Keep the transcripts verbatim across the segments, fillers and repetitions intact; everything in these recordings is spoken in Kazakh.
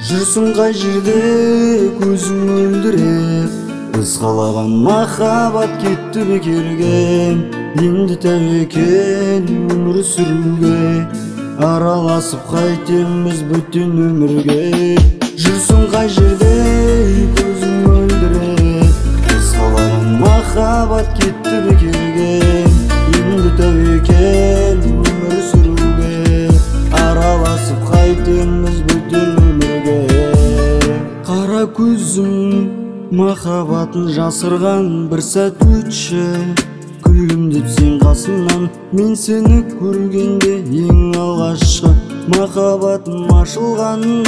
Жүрсің қай жерде көзің мөлдіреп, ызғалаған махаббат кетті бекерге. Енді тәуекел өмір сүруге, араласып қайтеміз бөтен өмірге. Жүрсің қай жерде көзің мөлдіреп, ызғалаған махаббат кетті бекерге. Енді тәуекел өмір сүруге, араласып қайтеміз бөтен өмірге. Қара көзім махаббатын жасырған бір сәт өтші, күлімдеп сен қасымнан мен сені көргенде. Ең алғашқы махаббатым ашылғанын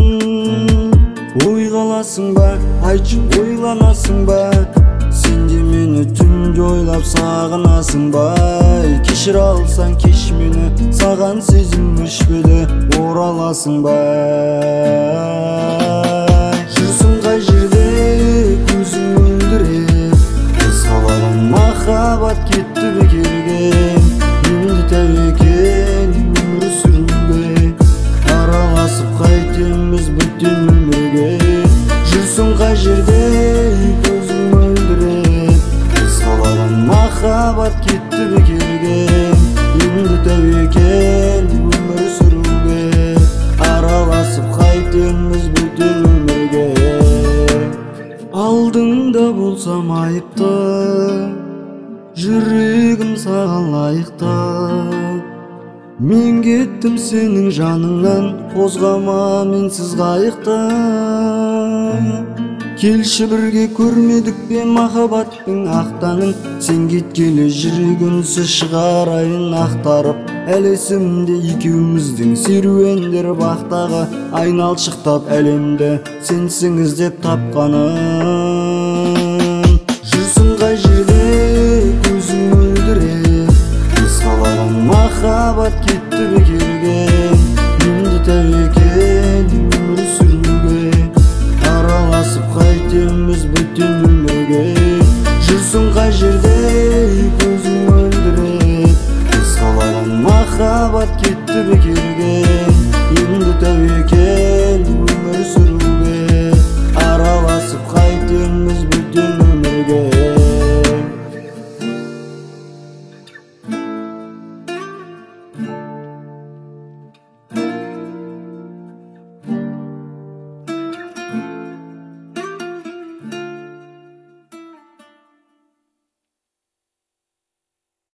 ойғаласың ба, айтшы ойланасың ба? Сен де мені түнде ойлап сағынасың ба? Кешір алсаң кеш мені, саған сезім өшпеді, ораласың ба? Жүрсің қай жерде көзің мөлдіреп, ызғалаған махаббат кетті бекерге. Енді тәуекел өмір сүруге, араласып қайтеміз бөтен өмірге. Жүрсің қай жерде көзің мөлдіреп, ызғалаған махаббат кетті бекерге. Енді тәуекел өмір сүруге, араласып қайтеміз бөтен өмірге. Алдыңда болсам айыпты, жүрегім саған лайықты. Мен кеттім сенің жаныңнан, қозғама менсіз қайықты. Келші бірге көрмедік пе махаббаттың ақтаңын? Сен кеткелі жүрегімсіз шығарайын ақтарып. Әлі есімде екеуміздің серуендер бақтағы, айналшықтап әлемді сенсің іздеп тапқаным. Жүрсің қай жерде көзің мөлдіреп, ызғалаған махаббат кетті бекерге. Енді тәуекел өмір сүруге, араласып қайтеміз бөтен өмірге. Жүрсің қай жерде